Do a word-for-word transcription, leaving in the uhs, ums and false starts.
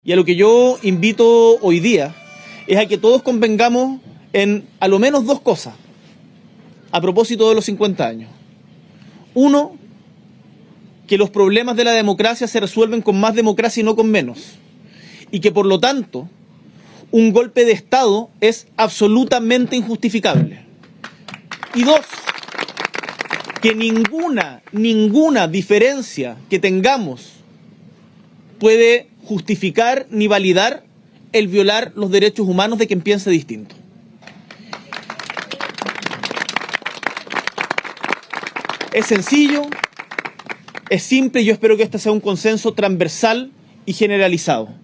Y a lo que yo invito hoy día es a que todos convengamos en a lo menos dos cosas a propósito de los cincuenta años. Uno, que los problemas de la democracia se resuelven con más democracia y no con menos. Y que por lo tanto, un golpe de Estado es absolutamente injustificable. Y dos, que ninguna, ninguna diferencia que tengamos puede justificar ni validar el violar los derechos humanos de quien piense distinto. Es sencillo, es simple y yo espero que este sea un consenso transversal y generalizado.